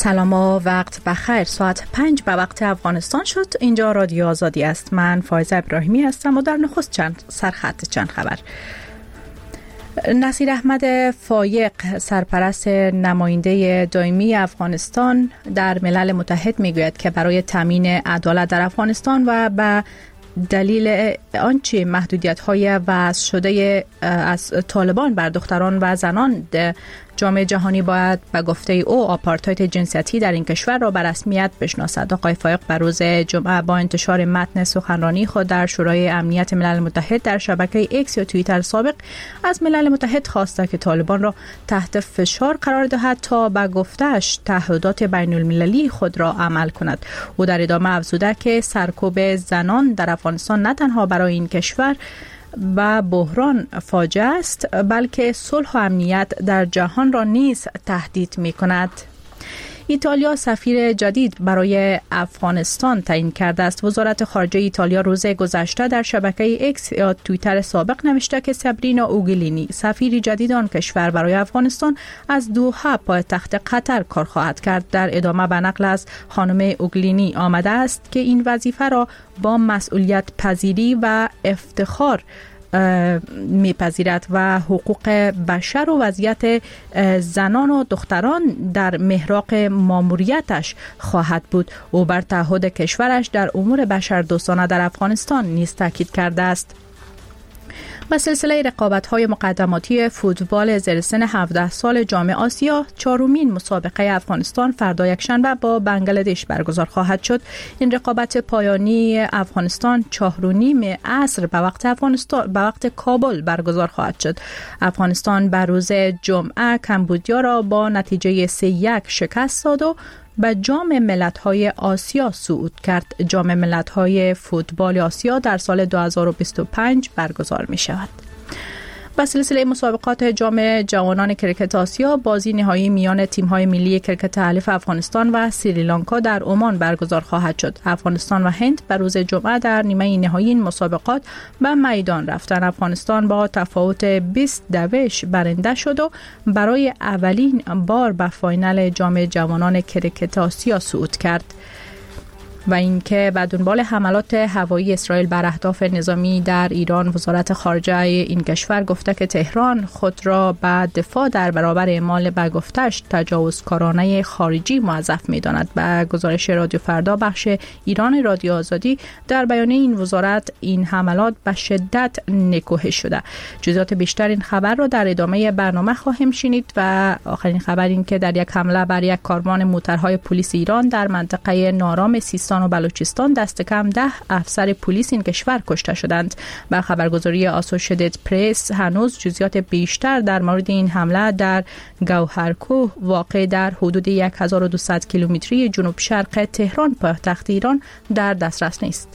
سلام و وقت بخیر. ساعت 5 به وقت افغانستان شد. اینجا رادیو آزادی است. من فایزه ابراهیمی هستم و در نخست چند خبر. نصیر احمد فایق، سرپرست نماینده دائمی افغانستان در ملل متحد، میگوید که برای تامین عدالت در افغانستان و به دلیل آنچه محدودیت‌های وضع شده از طالبان بر دختران و زنان، جامعه جهانی باید به گفته او آپارتاید جنسیتی در این کشور را به رسمیت بشناسد. آقای فایق بر روز جمعه با انتشار متن سخنرانی خود در شورای امنیت ملل متحد در شبکه ایکس یا توییتر سابق از ملل متحد خواسته که طالبان را تحت فشار قرار دهد تا به گفته‌اش تعهدات بین المللی خود را عمل کند. او در ادامه افزوده که سرکوب زنان در افغانستان نه تنها برای این کشور و بحران فاجعه است، بلکه صلح و امنیت در جهان را نیز تهدید می کند. ایتالیا سفیر جدید برای افغانستان تعیین کرده است. وزارت خارجه ایتالیا روز گذشته در شبکه ایکس یا توییتر سابق نوشته که سابرینا اوگلینی، سفیر جدید آن کشور برای افغانستان، از دوحه پایتخت قطر کار خواهد کرد. در ادامه به نقل از خانم اوگلینی آمده است که این وظیفه را با مسئولیت پذیری و افتخار میپذیرد و حقوق بشر و وضعیت زنان و دختران در محراق ماموریتش خواهد بود. او بر تعهد کشورش در امور بشردوستانه در افغانستان نیز تاکید کرده است. با سلسله رقابت‌های مقدماتی فوتبال زیر سن 17 سال جام آسیا، چهارمین مسابقه افغانستان فردا یکشنبه با بنگلادش برگزار خواهد شد. این رقابت پایانی افغانستان 4:30 عصر به وقت کابل برگزار خواهد شد. افغانستان بر روز جمعه کمبودیا را با نتیجه 3-1 شکست داد و به جام ملت‌های آسیا صعود کرد. جام ملت‌های فوتبال آسیا در سال 2025 برگزار می‌شود. با سلسله مسابقات جام جوانان کرکت آسیا، بازی نهایی میان تیم‌های ملی کرکت حریف افغانستان و سریلانکا در عمان برگزار خواهد شد. افغانستان و هند بر روز جمعه در نیمه نهایی این مسابقات به میدان رفتند. افغانستان با تفاوت 20 برنده شد و برای اولین بار به فاینال جام جوانان کرکت آسیا صعود کرد. و اینکه به دنبال حملات هوایی اسرائیل بر اهداف نظامی در ایران، وزارت خارجه این کشور گفته که تهران خود را به دفاع در برابر اعمال به گفتش تجاوزکارانه خارجی موظف می‌داند. به گزارش رادیو فردا بخش ایران رادیو آزادی، در بیانیه این وزارت این حملات به شدت نکوهش شده. جزئیات بیشتر این خبر را در ادامه برنامه خواهیم شنید. و آخرین خبر این که در یک حمله بر یک کاروان موترهای پلیس ایران در منطقه نارام سیستان و بلوچستان دست کم 10 افسر پلیس این کشور کشته شدند. با خبرگزاری آسوشیتد پرس هنوز جزئیات بیشتر در مورد این حمله در گوهرکوه واقع در حدود 1200 کیلومتری جنوب شرق تهران پایتخت ایران در دسترس نیست.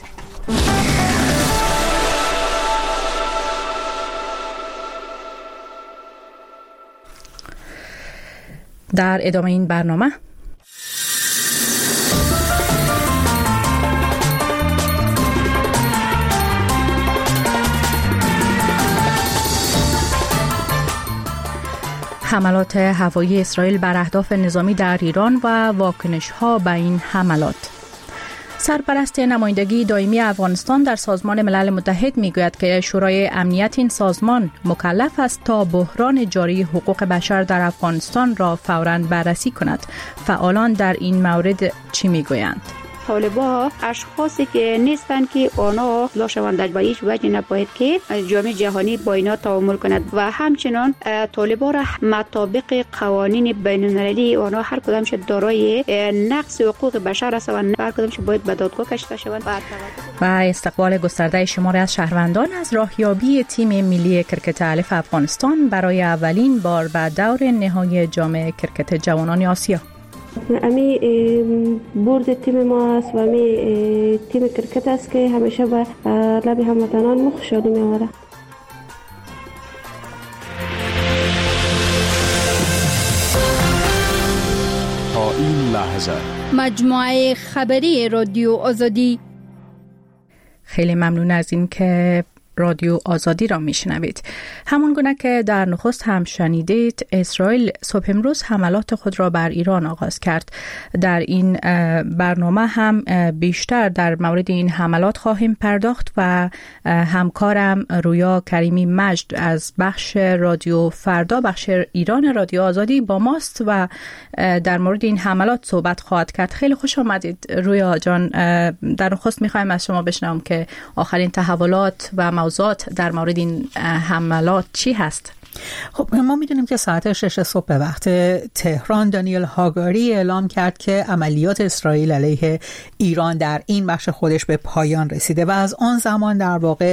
در ادامه این برنامه حملات هوایی اسرائیل بر اهداف نظامی در ایران و واکنش‌ها به این حملات. سرپرست نمایندگی دائمی افغانستان در سازمان ملل متحد میگوید که شورای امنیت این سازمان مکلف است تا بحران جاری حقوق بشر در افغانستان را فوراً بررسی کند. فعالان در این مورد چی میگویند؟ طالبان اشخاصی که نیستند که آنها لاشوندج به هیچ وجه نباید که جامعه جهانی با اینا تعامل کند و همچنان طالبان را مطابق قوانین بین المللی آنها هر کدامش دارای نقض حقوق بشر هستند و هر کدامش باید به دادگاه کشیده شوند. و استقبال گسترده شماری از شهروندان از راهیابی تیم ملی کرکت حریف افغانستان برای اولین بار به دور نهایی جام کرکت جوانان آسیا. امی برد تیم ما است و امی تیم کرکت است که همیشه به لب هموطنان مخ شده می‌آورد. تا این لحظه مجموعه خبری رادیو آزادی. خیلی ممنون از این که رادیو آزادی را میشنوید. همون گونه که در نخست هم شنیدید، اسرائیل صبح امروز حملات خود را بر ایران آغاز کرد. در این برنامه هم بیشتر در مورد این حملات خواهیم پرداخت و همکارم رویا کریمی مجد از بخش رادیو فردا، بخش ایران رادیو آزادی با ماست و در مورد این حملات صحبت خواهد کرد. خیلی خوش آمدید رویا جان. در نخست میخوایم از شما بشنوم که آخرین تحولات و موضوعات در مورد این حملات چی هست؟ خب ما میدونیم که ساعت 6 صبح به وقت تهران دانیل هاگاری اعلام کرد که عملیات اسرائیل علیه ایران در این بخش خودش به پایان رسیده و از آن زمان در واقع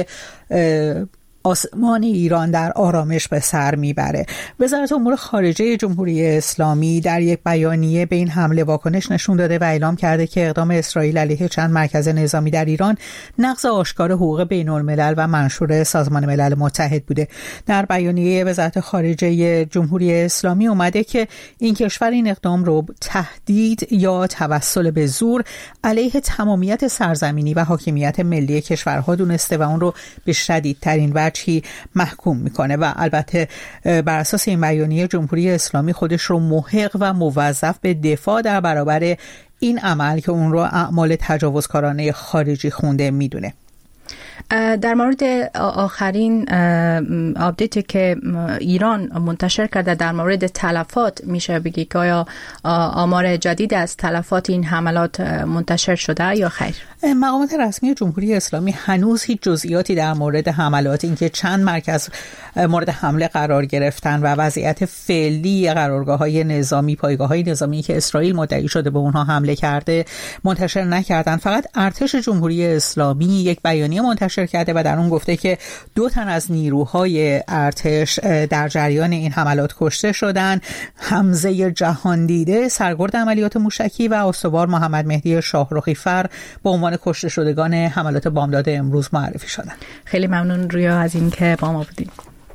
آسمان ایران در آرامش به سر میبره. وزارت امور خارجه جمهوری اسلامی در یک بیانیه به این حمله واکنش نشون داده و اعلام کرده که اقدام اسرائیل علیه چند مرکز نظامی در ایران نقض آشکار حقوق بین الملل و منشور سازمان ملل متحد بوده. در بیانیه وزارت خارجه جمهوری اسلامی اومده که این کشور این اقدام رو تهدید یا توسل به زور علیه تمامیت سرزمینی و حاکمیت ملی کشورها دونسته و اون رو به شدیدترین وجهی محکوم میکنه و البته بر اساس این بیانیه جمهوری اسلامی خودش رو محق و موظف به دفاع در برابر این عمل که اون رو اعمال تجاوزکارانه خارجی خونده میدونه. در مورد آخرین آپدیتی که ایران منتشر کرده در مورد تلفات میشه بگی که آیا آمار جدید از تلفات این حملات منتشر شده یا خیر؟ مقامات رسمی جمهوری اسلامی هنوز هیچ جزئیاتی در مورد حملات، اینکه چند مرکز مورد حمله قرار گرفتن و وضعیت فعلی قرارگاه‌های نظامی، پایگاه‌های نظامی که اسرائیل مدعی شده به اونها حمله کرده منتشر نکردن. فقط ارتش جمهوری اسلامی یک بیانیه منتشر کرده و در اون گفته که 2 تن از نیروهای ارتش در جریان این حملات کشته شدن. حمزه جهاندیده سرگرد عملیات موشکی و استوار محمد مهدی شاهرخی فر به عنوان کشته شدگان حملات بامداد امروز معرفی شدن. خیلی ممنون رویا از این که با ما بودید.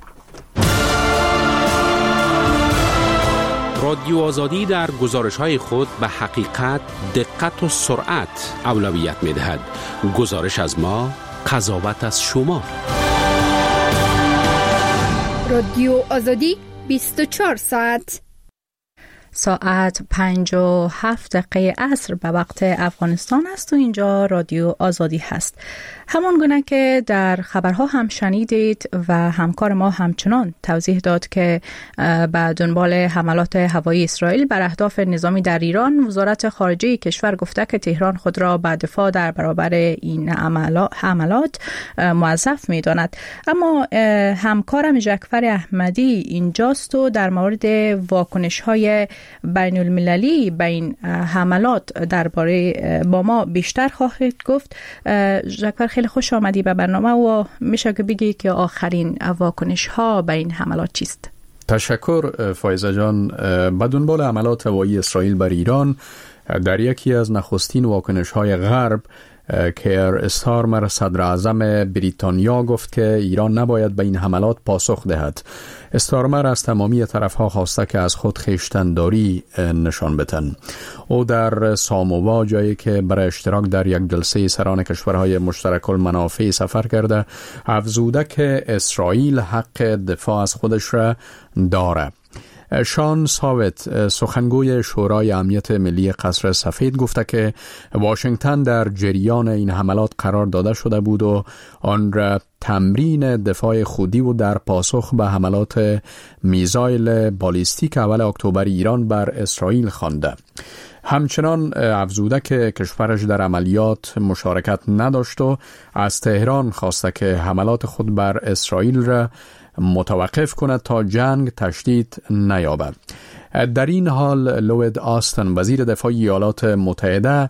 رادیو آزادی در گزارش‌های خود به حقیقت، دقت و سرعت اولویت می‌دهد. گزارش از ما، قضاوت از شما. رادیو آزادی 24 ساعت. ساعت 5:07 عصر به وقت افغانستان است و اینجا رادیو آزادی هست. همون گونه که در خبرها هم شنیدید و همکار ما همچنان توضیح داد که به دنبال حملات هوایی اسرائیل بر اهداف نظامی در ایران، وزارت خارجه کشور گفته که تهران خود را به دفاع در برابر این حملات موظف می‌داند. اما همکارم جعفر احمدی اینجاست و در مورد واکنش‌های بین المللی به این حملات درباره با ما بیشتر خواهید گفت. جعفر خیلی خوش آمدی به برنامه و میشه که بگی که آخرین واکنش ها به این حملات چیست؟ تشکر فایزه جان. به دنبال حملات هوایی اسرائیل بر ایران، در یکی از نخستین واکنش های غرب، کیر استارمر صدر اعظم بریتانیا گفت که ایران نباید به این حملات پاسخ دهد. استارمر از تمامی طرفها خواسته که از خود خویشتن‌داری نشان بدهند. او در سامووا، جایی که برای اشتراک در یک جلسه سران کشورهای مشترک المنافع سفر کرده، افزوده که اسرائیل حق دفاع از خودش را دارد. شان ساوت، سخنگوی شورای امنیت ملی قصر سفید، گفته که واشنگتن در جریان این حملات قرار داده شده بود و آن را تمرین دفاع خودی و در پاسخ به حملات میزایل بالیستیک اول اکتبر ایران بر اسرائیل خوانده. همچنان افزوده که کشورش در عملیات مشارکت نداشت و از تهران خواسته که حملات خود بر اسرائیل را متوقف کند تا جنگ تشدید نیابد. در این حال لوید آستن، وزیر دفاع ایالات متحده،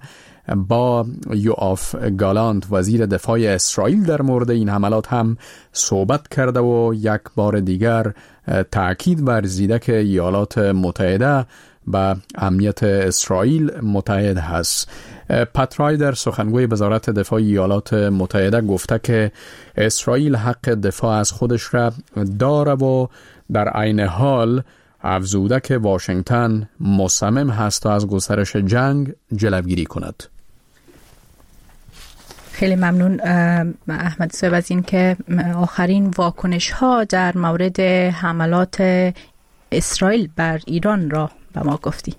با یوآف گالانت، وزیر دفاع اسرائیل، در مورد این حملات هم صحبت کرده و یک بار دیگر تأکید ورزیده که ایالات متحده با امنیت اسرائیل متحد هست. پت رایدر، سخنگوی وزارت دفاع ایالات متحده، گفته که اسرائیل حق دفاع از خودش را داره و در عین حال افزوده که واشنگتن مصمم هست تا از گسترش جنگ جلوگیری کند. خیلی ممنون احمد صاحب از این که آخرین واکنش ها در مورد حملات اسرائیل بر ایران را به ما گفتی.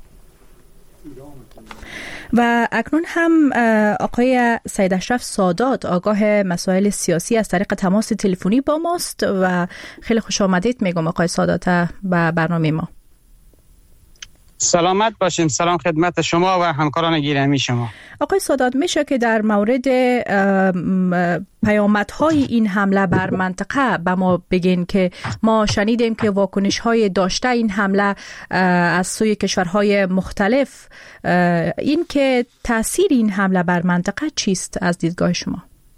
و اکنون هم آقای سید اشرف سادات آگاه مسائل سیاسی از طریق تماس تلفنی با ماست و خیلی خوش آمدید میگم آقای سادات به برنامه ما. سلامت باشین. سلام خدمت شما و همکاران گرامی شما. آقای سادات، میشه که در مورد پیامدهای این حمله بر منطقه به ما بگین که ما شنیدیم که واکنش‌های داشته این حمله از سوی کشورهای مختلف، این که تأثیر این حمله بر منطقه چیست از دیدگاه شما؟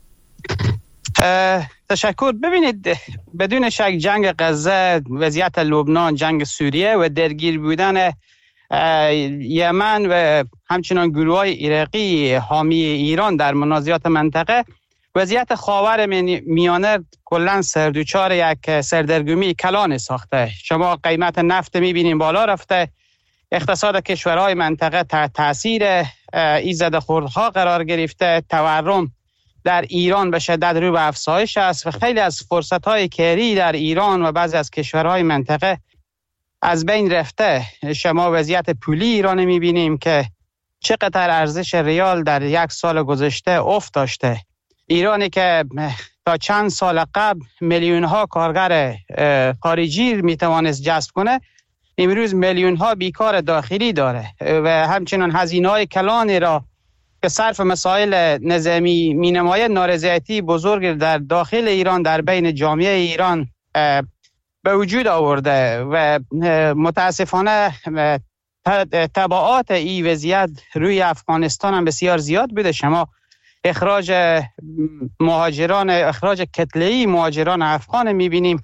تشکر. ببینید، بدون شک جنگ غزه، وضعیت لبنان، جنگ سوریه و درگیر بودن یمن و همچنان گروه‌های عراقی حامی ایران در منازعات منطقه، وضعیت خاور میانه کلاً سردوچار یک سردرگمی کلان ساخته. شما قیمت نفت می‌بینید بالا رفته، اقتصاد کشورهای منطقه تحت تاثیر ایزد خوردها قرار گرفته، تورم در ایران به شدت رو به افزایش است و خیلی از فرصت‌های کاری در ایران و بعضی از کشورهای منطقه از بین رفته. شما وضعیت پولی ایران می‌بینیم که چقدر ارزش ریال در یک سال گذشته افت داشته. ایرانی که تا چند سال قبل میلیون‌ها کارگر خارجی میتوانست جذب کنه، امروز میلیون‌ها بیکار داخلی داره و همچنین هزینه‌های کلانی را که صرف مسائل نظامی مینماید نارضایتی بزرگ در داخل ایران در بین جامعه ایران به وجود آورده و متاسفانه تبعات این وضعیت روی افغانستان هم بسیار زیاد بوده. شما اخراج کتله‌ای مهاجران افغان می‌بینیم.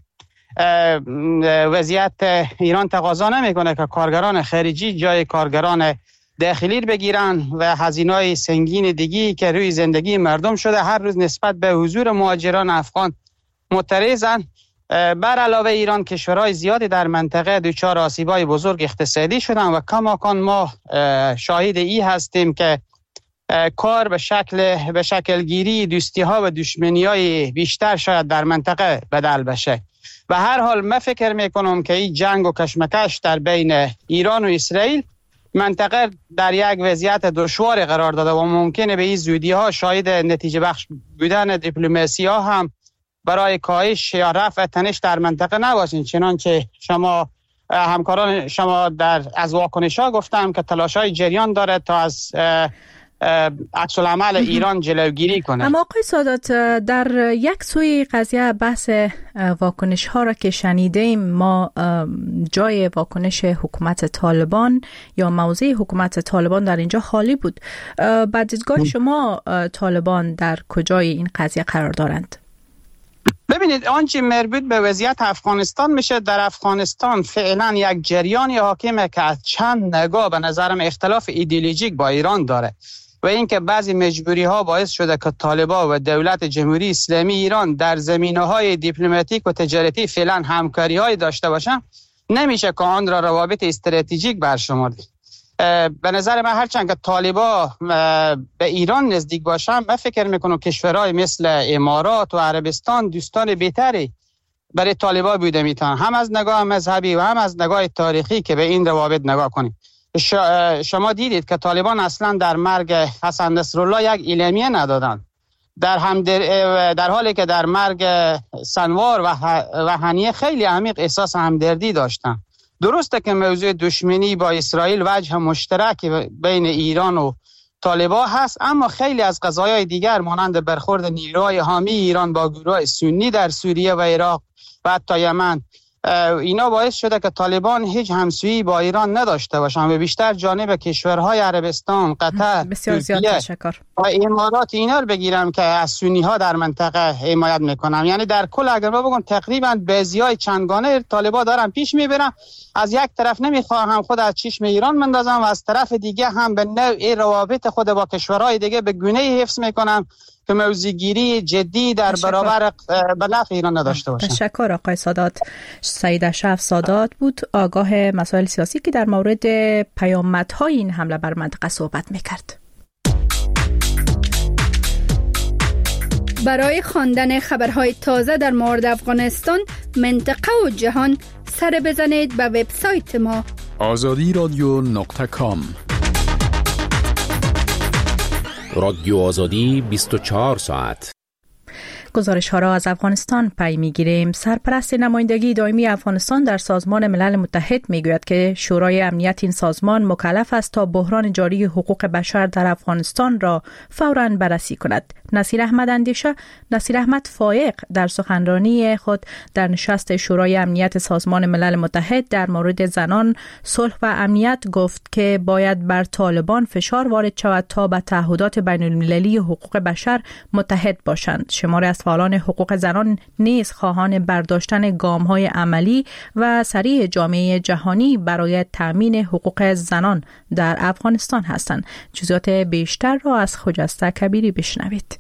وضعیت ایران تقاضا نمی‌کنه که کارگران خارجی جای کارگران داخلی بگیرن و هزینه‌های سنگین دیگی که روی زندگی مردم شده هر روز نسبت به حضور مهاجران افغان معترضن. بر علاوه ایران کشورهای زیادی در منطقه دچار آسیب‌های بزرگ اقتصادی شدن و کماکان ما شاهد این هستیم که کار به شکل گیری دوستی‌ها و دشمنی‌های بیشتر شاید در منطقه بدل بشه. و هر حال من فکر میکنم که این جنگ و کشمکش در بین ایران و اسرائیل منطقه در یک وضعیت دشوار قرار داده و ممکنه به این زودی‌ها شاهد نتیجه بخش بودن دیپلماسی‌ها هم برای کاهش یا رفع تنش در منطقه نباشین. چنانچه شما همکاران شما از واکنش‌ها گفتم که تلاش‌های جریان داره تا از عکس العمل ایران جلوگیری کنه. اما آقای سادات، در یک سوی قضیه بحث واکنش ها را که شنیدیم، ما جای واکنش حکومت طالبان یا موضع حکومت طالبان در اینجا خالی بود. بعد دیدگاه شما طالبان در کجای این قضیه قرار دارند؟ ببینید، آنچه مربوط به وضعیت افغانستان میشه، در افغانستان فعلا یک جریانی حاکمه که از چند نگاه به نظرم اختلاف ایدئولوژیک با ایران داره و اینکه بعضی مجبوری ها باعث شده که طالبان و دولت جمهوری اسلامی ایران در زمینه‌های دیپلماتیک و تجارتی فعلا همکاری‌های داشته باشن. نمیشه که آن را روابط استراتژیک برشمرد. به نظر من هرچند که طالبان به ایران نزدیک باشن، من فکر میکنم کشورهای مثل امارات و عربستان دوستان بهتری برای طالبان بوده میتونن، هم از نگاه مذهبی و هم از نگاه تاریخی که به این روابط نگاه کنیم. شما دیدید که طالبان اصلا در مرگ حسن نصرالله یک اعلامیه ندادن، در حالی که در مرگ سنوار و هنیه خیلی عمیق احساس همدردی داشتن. درسته که موضوع دشمنی با اسرائیل وجه مشترک بین ایران و طالبان هست، اما خیلی از قضایای دیگر مانند برخورد نیروهای حامی ایران با گروه سنی در سوریه و عراق و حتی یمن، اینا باعث شده که طالبان هیچ همسویی با ایران نداشته باشن و بیشتر جانب کشورهای عربستان، قطر، ترکیه و امارات اینا رو بگیرم که از سنی ها در منطقه حمایت میکنم. یعنی در کل اگر ما بگم تقریبا بازیای چندگانه طالبان دارن پیش میبرن. از یک طرف نمیخواهم خود از چشم ایران مندازم و از طرف دیگه هم به نوع روابط خود با کشورهای دیگه به گونه‌ای حفظ میکنم که موضوعگیری جدی در برابر بلخ ایران نداشته باشن. تشکر آقای سادات. سید اشرف سادات بود، آگاه مسائل سیاسی که در مورد پیامدهای این حمله بر منطقه صحبت میکرد. برای خواندن خبرهای تازه در مورد افغانستان، منطقه و جهان، سر بزنید به وبسایت ما azadiradyo.com. رادیو آزادی 24 ساعت. گزارش ها را از افغانستان پی میگیریم. سرپرست نمایندگی دائمی افغانستان در سازمان ملل متحد میگوید که شورای امنیت این سازمان مکلف است تا بحران جاری حقوق بشر در افغانستان را فوراً بررسی کند. نصیر احمد فایق در سخنرانی خود در نشست شورای امنیت سازمان ملل متحد در مورد زنان، صلح و امنیت گفت که باید بر طالبان فشار وارد شود تا به تعهدات بین المللی حقوق بشر متحد باشند. شماری از فعالان حقوق زنان نیز خواهان برداشتن گام‌های عملی و سریع جامعه جهانی برای تأمین حقوق زنان در افغانستان هستند. جزئیات بیشتر را از خجسته کبیری بشنوید.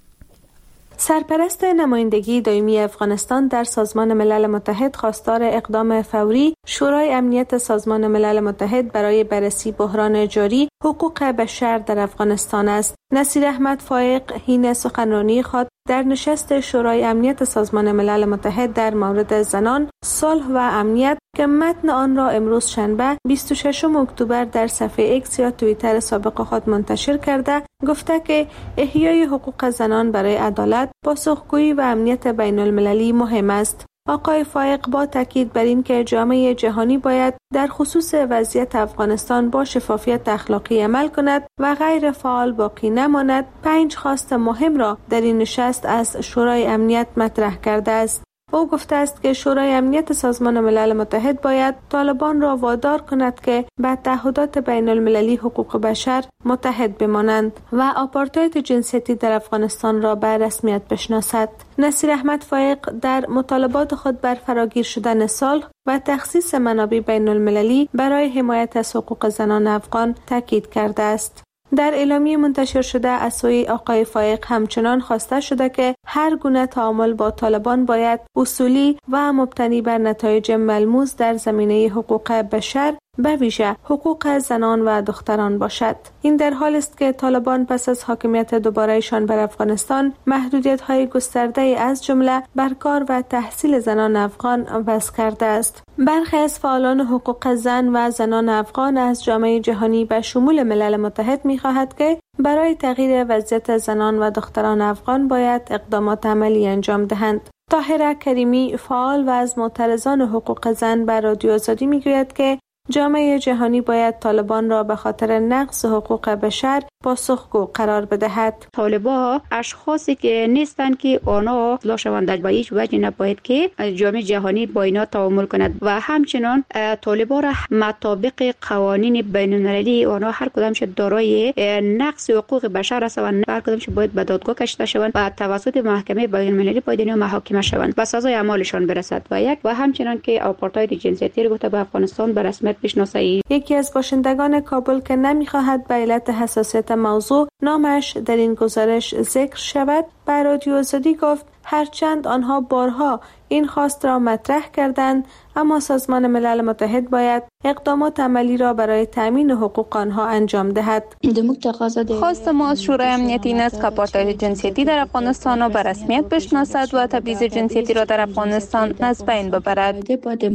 سرپرست نمایندگی دائمی افغانستان در سازمان ملل متحد خواستار اقدام فوری شورای امنیت سازمان ملل متحد برای بررسی بحران جاری حقوق بشر در افغانستان است. نصیر احمد فایق حین سخنرانی خود در نشست شورای امنیت سازمان ملل متحد در مورد زنان، صلح و امنیت که متن آن را امروز شنبه 26 اکتبر در صفحه ایکس یا توییتر سابق خود منتشر کرده گفته که احیای حقوق زنان برای عدالت، پاسخگویی و امنیت بین المللی مهم است. آقای فایق با تاکید بر این که جامعه جهانی باید در خصوص وضعیت افغانستان با شفافیت اخلاقی عمل کند و غیر فعال باقی نماند، 5 خواست مهم را در این نشست از شورای امنیت مطرح کرده است. او گفته است که شورای امنیت سازمان ملل متحد باید طالبان را وادار کند که به تعهدات بین المللی حقوق بشر متحد بمانند و آپارتاید جنسیتی در افغانستان را به رسمیت بشناسد. نصیر احمد فایق در مطالبات خود بر فراگیر شدن صلح و تخصیص منابع بین المللی برای حمایت از حقوق زنان افغان تاکید کرده است. در اعلامیه منتشر شده از سوی آقای فایق همچنان خواسته شده که هر گونه تعامل با طالبان باید اصولی و مبتنی بر نتایج ملموس در زمینه حقوق بشر به ویژه حقوق زنان و دختران باشد. این در حال است که طالبان پس از حاکمیت دوباره‌شان بر افغانستان محدودیت‌های گسترده از جمله بر کار و تحصیل زنان افغان وضع کرده است. برخی از فعالان حقوق زن و زنان افغان از جامعه جهانی به شمول ملل متحد می‌خواهد که برای تغییر وضعیت زنان و دختران افغان باید اقدامات عملی انجام دهند. طاهره کریمی فعال و از معترضان حقوق زن بر رادیو آزادی میگوید که جامعه جهانی باید طالبان را به خاطر نقض حقوق بشر پاسخگو قرار بدهد. طالبان اشخاصی که نیستند که آنها اصلاح شوند، به هیچ وجه نباید که جامعه جهانی با اینا تعامل کند و همچنان طالبان را مطابق قوانین بین المللی آنها هر کدامش دارای نقض حقوق بشر هستند، هر کدامش باید به دادگاه کشیده شوند و توسط محکمه بین المللی باید اینا محاکمه شوند و سزای اعمالشان برسد و همچنان که آپارتاید جنسیتی رو به افغانستان به رسمیت بشناسه. یکی از باشندگان کابل که نمی‌خواهد به علت حساسیت موضوع نامش در این گزارش ذکر شود، به رادیو آزادی گفت هرچند آنها بارها این خواست را مطرح کردند، اما سازمان ملل متحد باید اقدامات عملی را برای تامین حقوق آنها انجام دهد. خواست ما از شورای امنیت این است که آپارتاید جنسیتی در افغانستان را به رسمیت بشناسد و تبعیض جنسیتی را در افغانستان از بین ببرد.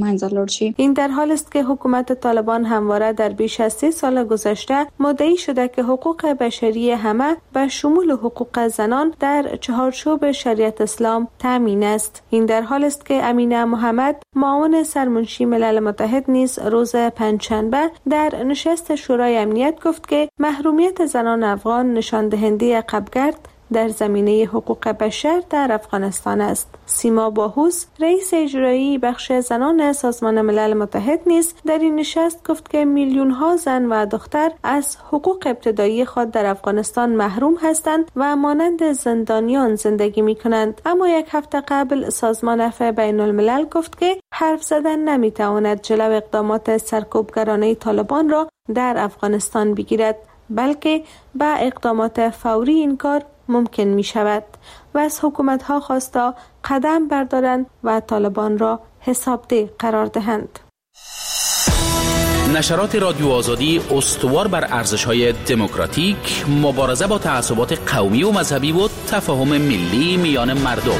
این در حال است که حکومت طالبان همواره در بیش از 3 سال گذشته مدعی شده که حقوق بشری همه به شمول حقوق زنان در چهارچوب شریعت اسلام تامین است. این در حال است که امینه محمد معاون سرمنشی ملل متحد نیز روز پنجشنبه در نشست شورای امنیت گفت که محرومیت زنان افغان نشان دهنده عقب‌گرد در زمینه حقوق بشر در افغانستان است. سیما باهوس رئیس اجرایی بخش زنان سازمان ملل متحد نیز در این نشست گفت که میلیون ها زن و دختر از حقوق ابتدایی خود در افغانستان محروم هستند و مانند زندانیان زندگی می کنند. اما یک هفته قبل سازمان عفو بین الملل گفت که حرف زدن نمی تواند جلو اقدامات سرکوبگرانه طالبان را در افغانستان بگیرد، بلکه با اقدامات فوری این کار ممکن می شود و از حکومت ها خواستا قدم بردارند و طالبان را حسابده قرار دهند. نشرات رادیو آزادی استوار بر ارزش‌های دموکراتیک، مبارزه با تعصبات قومی و مذهبی و تفاهم ملی میان مردم.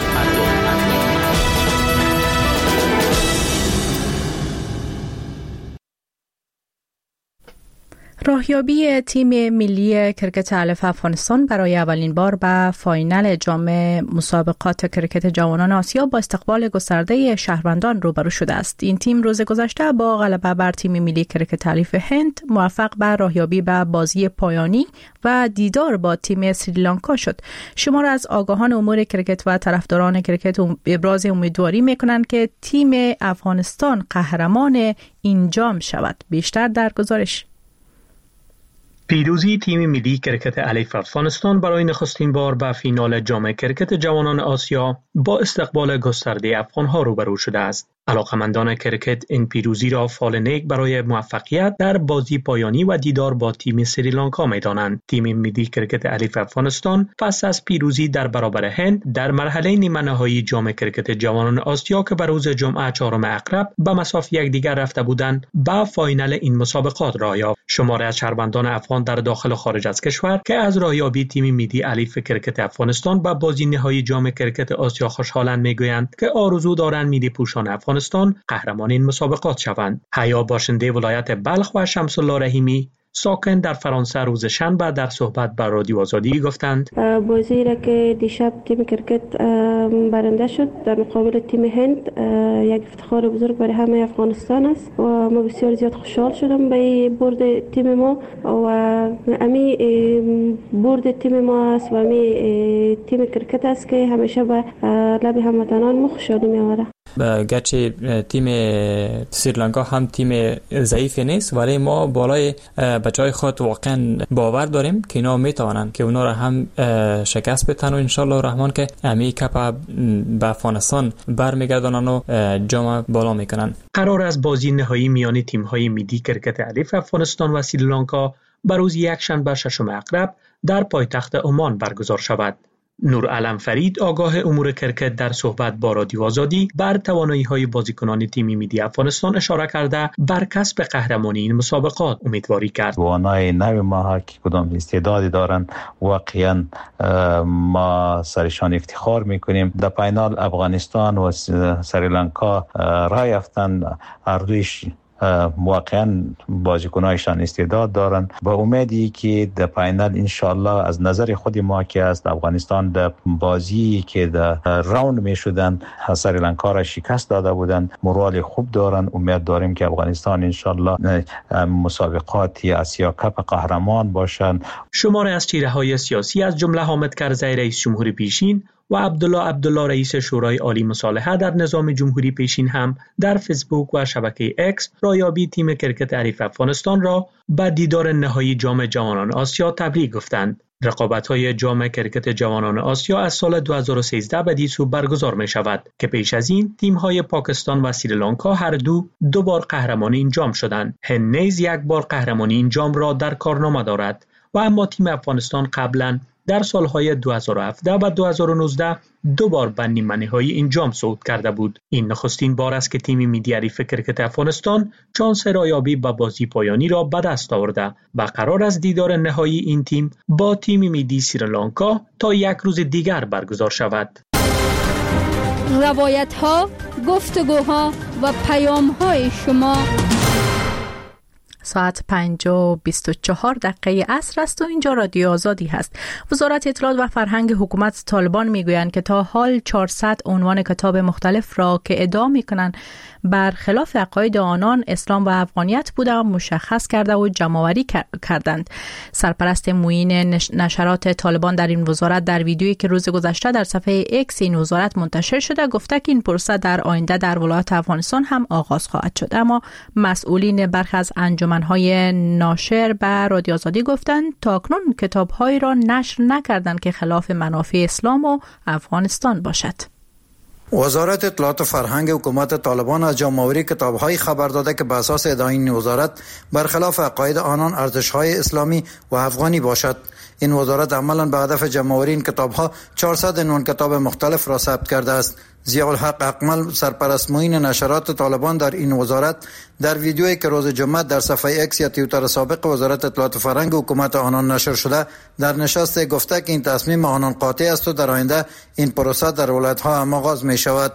راهیابی تیم ملی کرکت الف افغانستان برای اولین بار به فاینال جام مسابقات کرکت جوانان آسیا با استقبال گسترده شهروندان روبرو شده است. این تیم روز گذشته با غلبه بر تیم ملی کرکت الف هند موفق به راهیابی به بازی پایانی و دیدار با تیم سریلانکا شد. شمار از آگاهان امور کرکت و طرفداران کرکت ابراز امیدواری میکنند که تیم افغانستان قهرمان این جام شود. بیشتر در گزارش. پیروزی تیم ملی کرکت الف افغانستان برای نخستین بار به فینال جام کرکت جوانان آسیا با استقبال گسترده افغان‌ها روبرو شده است. علاقمندان کرکت این پیروزی را فال نیک برای موفقیت در بازی پایانی و دیدار با تیم سریلانکا می‌دانند. تیم ملی کرکت الف افغانستان پس از پیروزی در برابر هند در مرحله نیمه نهایی جام کرکت جوانان آسیا که به روز جمعه 4 اکرب به مساف یکدیگر رفته بودند، به فاینال این مسابقات راه یافت. شماری از شهروندان افغان در داخل و خارج از کشور که از راهیابی تیم ملی الف کرکت افغانستان به بازی نهایی جام کرکت آسیا خوشحالند میگویند که آرزو دارند ملی پوشان افغانستان قهرمان این مسابقات شوند. حیا باشنده ولایت بلخ و شمس الله رحیمی ساکن در فرانسه روز شنبه در صحبت با رادیو آزادی گفتند بازی را که دیشب تیم کرکت برنده شد در مقابل تیم هند یک افتخار بزرگ برای همه افغانستان است و ما بسیار زیاد خوشحال شدم به برد تیم ما و امی برد تیم ما است و امی تیم کرکت است که همیشه به لب هموطنان ما خوشحالی می‌آورد. گرچه تیم سریلانکا هم تیم ضعیف نیست ولی ما بالای بچهای خود واقعا باور داریم که اینا میتوانند که اونا را هم شکست بدن و انشالله الرحمن که امی کپ به افغانستان برمیگردانن و جام بالا میکنن. قرار است بازی نهایی میان تیم‌های ملی کرکت الف افغانستان و سریلانکا به روز یکشنبه 6 اکرب در پایتخت عمان برگزار شود. نورعلم فرید آگاه امور کرکت در صحبت با رادیو آزادی بر توانایی‌های بازیکنان تیم ملی افغانستان اشاره کرده بر کسب قهرمانی این مسابقات امیدواری کرد. جوانای نو ما که کدام استعدادی دارن واقعا ما سرشان افتخار میکنیم. در فینال افغانستان و سریلانکا راه یافتن، هر دویش واقعا بازیکنایشان استعداد دارن. با امیدی که در فینال انشالله از نظر خود ما که است افغانستان در بازی که در راوند می شدن سریلانکا را شکست داده بودن مورال خوب دارن. امید داریم که افغانستان انشالله مسابقات آسیا کپ قهرمان باشند. شماری از چهره‌های سیاسی از جمله حامد کرزی رئیس جمهور پیشین و عبدالله رئیس شورای عالی مصالحه در نظام جمهوری پیشین هم در فیسبوک و شبکه اکس راهیابی تیم کرکت الف افغانستان را به دیدار نهایی جام جوانان آسیا تبریک گفتند. رقابت‌های جام کرکت جوانان آسیا از سال 2013 به دیسو برگزار می شود که پیش از این تیم‌های پاکستان و سریلانکا هر دو بار قهرمان این جام شدند. هند نیز یک بار قهرمانی این جام را در کارنامه دارد و اما تیم افغانستان قبلا در سالهای 2017 و 2019 دو بار به نیمه نهایی این جام صعود کرده بود. این نخستین بار است که تیم ملی الف کرکت افغانستان شانس راهیابی به بازی پایانی را به دست آورده و قرار است دیدار نهایی این تیم با تیم ملی سریلانکا تا یک روز دیگر برگزار شود. روایت‌ها، گفتگوها و پیام‌های شما. ساعت 5:24 عصر است و اینجا رادیو آزادی هست. وزارت اطلاعات و فرهنگ حکومت طالبان میگویند که تا حال 400 عنوان کتاب مختلف را که ادعا میکنند برخلاف عقاید آنان اسلام و افغانیت بوده مشخص کرده و جمع‌آوری کردند. سرپرست معین نشرات طالبان در این وزارت در ویدیویی که روز گذشته در صفحه اکس این وزارت منتشر شده گفته که این پروسه در آینده در ولایت افغانستان هم آغاز خواهد شد. اما مسئولین برخی از انجمن‌های ناشر به رادیو آزادی گفتند تاکنون کتاب‌هایی را نشر نکردند که خلاف منافع اسلام و افغانستان باشد. وزارت اطلاعات و فرهنگ حکومت طالبان از جمع‌آوری کتاب‌های خبر داده که به اساس ادعای این وزارت برخلاف عقاید آنان ارزش‌های اسلامی و افغانی باشد. این وزارت عملاً به هدف جمع‌آوری این کتاب‌ها 400 عنوان کتاب مختلف را ثبت کرده است. ضیاءالحق اکمل سرپرست معین نشرات طالبان در این وزارت در ویدیویی که روز جمعه در صفحه اکس یا توییتر سابق وزارت اطلاعات فرهنگ حکومت آنان نشر شده در نشست گفته که این تصمیم آنان قاطع است و در آینده این پروسه در ولایت‌ها هم آغاز می شود.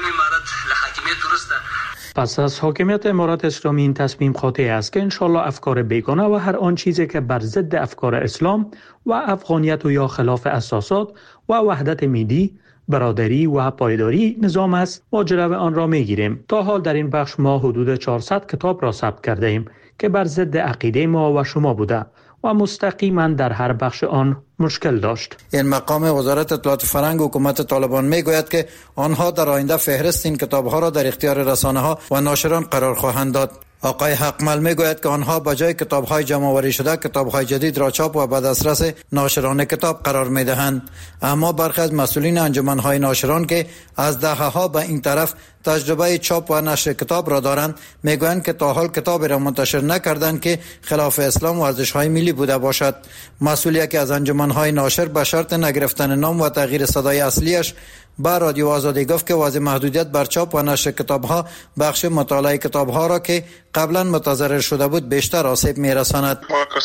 پس از حاکمیت امارات اسلامی این تصمیم قاطع است که انشالله افکار بیگانه و هر آن چیزی که بر ضد افکار اسلام و افغانیت و یا خلاف اساسات و وحدت ملی، برادری و پایداری نظام است ما جلو آن را میگیریم. تا حال در این بخش ما حدود 400 کتاب را ثبت کرده ایم که بر ضد عقیده ما و شما بوده و مستقیما در هر بخش آن مشکل داشت. این مقام وزارت اطلاعات فرهنگ حکومت طالبان میگوید که آنها در آینده فهرست این کتاب‌ها را در اختیار رسانه‌ها و ناشران قرار خواهند داد. آقای حقمل میگوید که آنها به جای کتاب‌های جمع‌آوری شده کتاب‌های جدید را چاپ و به دسترس ناشران کتاب قرار می‌دهند. اما برخی از مسئولین انجمن‌های ناشران که از دهه‌ها به این طرف تجربه چاپ و نشر کتاب را دارند میگویند که تا حال کتابی را منتشر نکردند که خلاف اسلام و ارزش‌های ملی بوده باشد. مسئول یکی از انجمن‌های ناشر به شرط نگرفتن نام و تغییر صدای اصلیش به رادیو آزادی گفت که وضع محدودیت بر چاپ و نشر کتاب‌ها بخش مطالعه کتاب‌ها را که قبلا متضرر شده بود بیشتر آسیب می‌رساند.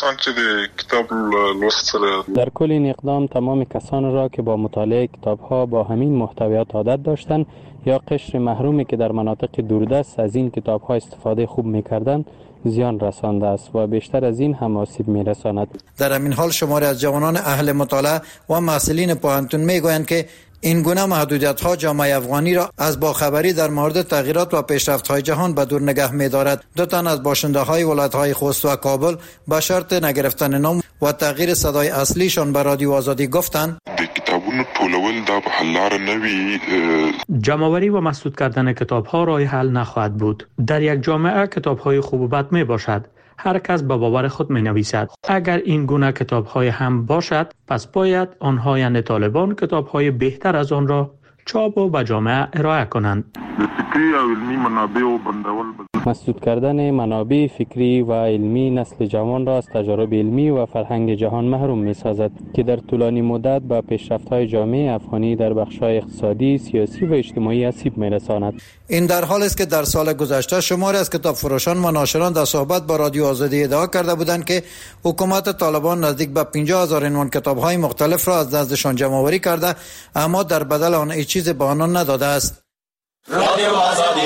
در کل این اقدام تمام کسان را که با مطالعه کتاب‌ها با همین محتویات عادت داشتند یا قشر محرومی که در مناطق دوردست از این کتاب‌ها استفاده خوب می‌کردند زیان رسانده است و بیشتر از این هم آسیب می‌رساند. در همین حال شماری از جوانان اهل مطالعه و محصلین پوهنتون می‌گویند که این گونه محدودیت‌ها جامعه افغانی را از باخبری در مورد تغییرات و پیشرفت‌های جهان به دور نگه می‌دارد. دو تن از باشنده‌های ولایت‌های خوست و کابل به شرط نگرفتن نام و تغییر صدای اصلیشان به رادیو آزادی گفتند کتابونو ټولول دا به حل لار نه وي. جمع‌آوری و مسدود کردن کتاب‌ها راه حل نخواهد بود. در یک جامعه کتاب‌های خوب و بد میباشد. هر کس به باور خود می نویسد. اگر این گونه کتاب‌های هم باشد پس باید آنها یعنی طالبان کتاب‌های بهتر از آن را چاپ و به جامعه ارائه کنند. مسدود کردن منابع فکری و علمی نسل جوان را از تجارب علمی و فرهنگ جهان محروم می سازد که در طولانی مدت به پیشرفت‌های جامعه افغانی در بخش‌های اقتصادی، سیاسی و اجتماعی آسیب می رساند. این در حالی است که در سال گذشته شماری از کتاب فروشان و ناشران در صحبت با رادیو آزادی ادعا کرده بودند که حکومت طالبان نزدیک به 50,000 عنوان کتاب‌های مختلف را از نزدشان جمع‌آوری کرده اما در بدل آن هیچ چیز به آنان نداده است. رادیو آزادی.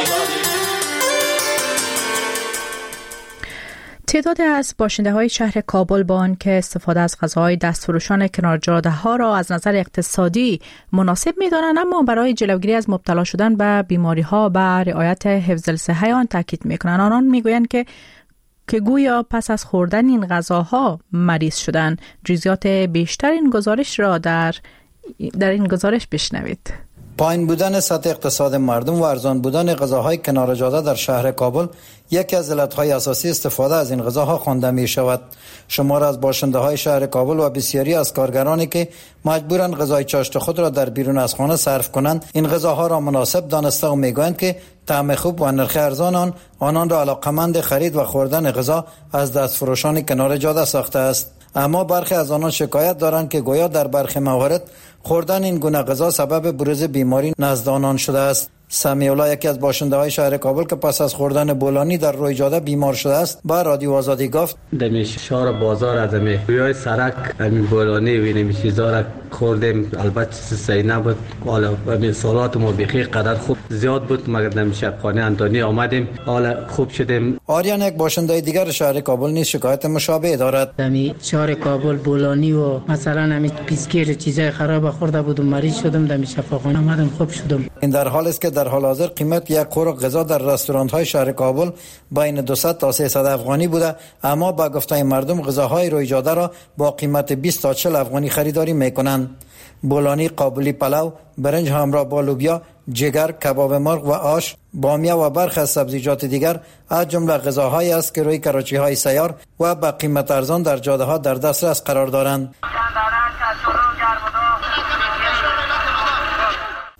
تعدادی از باشنده‌های شهر کابل با آنکه استفاده از غذاهای دستفروشان کنار جاده‌ها را از نظر اقتصادی مناسب می‌دانند اما برای جلوگیری از مبتلا شدن به بیماری‌ها و رعایت حفظ الصحه آن تاکید می‌کنند. آنان می‌گویند که گویا پس از خوردن این غذاها مریض شدند. جزئیات بیشتر این گزارش را در این گزارش بشنوید. پایین بودن سطح اقتصاد مردم و ارزان بودن غذاهای کنار جاده در شهر کابل یکی از علتهای اساسی استفاده از این غذاها خوانده می شود. شمار از باشنده‌های شهر کابل و بسیاری از کارگرانی که مجبورند غذای چاشت خود را در بیرون از خانه صرف کنند این غذاها را مناسب دانسته و میگویند که طعم خوب و نرخ ارزان آنان را علاقمند خرید و خوردن غذا از دستفروشان کنار جاده ساخته است. اما برخی از آنان شکایت دارند که گویا در برخی موارد خوردن این گونه غذا سبب بروز بیماری نزد آنان شده است. سمیع‌الله یکی از باشنده‌های شهر کابل که پس از خوردن بولانی در روی جاده بیمار شده است با رادیو آزادی گفت در شهر بازار از روی سرک همین بولانی و این چیزا را خوردیم. البته صحیح نبود. حالا همین سالات ما بخیر قدر خوب زیاد بود مگر در شبخانه اندانی آمدیم حالا خوب شدیم. آریان یک باشنده دیگر شهر کابل نیز شکایت مشابه دارد. در شهر کابل بولانی و مثلا همین پیسکیر چیزای خراب خورده بودم مریض شدم در شفاخانه آمدم خوب شدم. این در حالی است که در حال حاضر قیمت یک قورق غذا در رستوران‌های شهر کابل بین 200 تا 300 افغانی بوده اما با گفته مردم غذاهای روی جاده را با قیمت 20 تا 40 افغانی خریداری می‌کنند. بولانی، قابلی پلو، برنج همراه با لوبیا، جگر، کباب مرغ و آش، بامیه و برخی از سبزیجات دیگر از جمله غذاهایی است که روی کراچی‌های سیار و با قیمت ارزان در جاده‌ها در دسترس قرار دارند.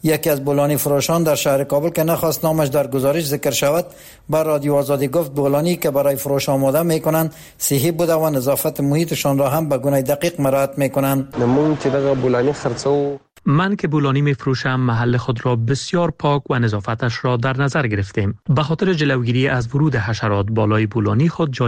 یکی از بولانی فروشان در شهر کابل که نخواست نامش در گزارش ذکر شود بر رادیو آزادی گفت بولانی که برای فروش آماده میکنند صحی بوده و نظافت محیطشان را هم به گونه دقیق مراعات میکنند. من که بولانی میفروشم محل خود را بسیار پاک و نظافتش را در نظر گرفتیم. به خاطر جلوگیری از ورود حشرات بالای بولانی خود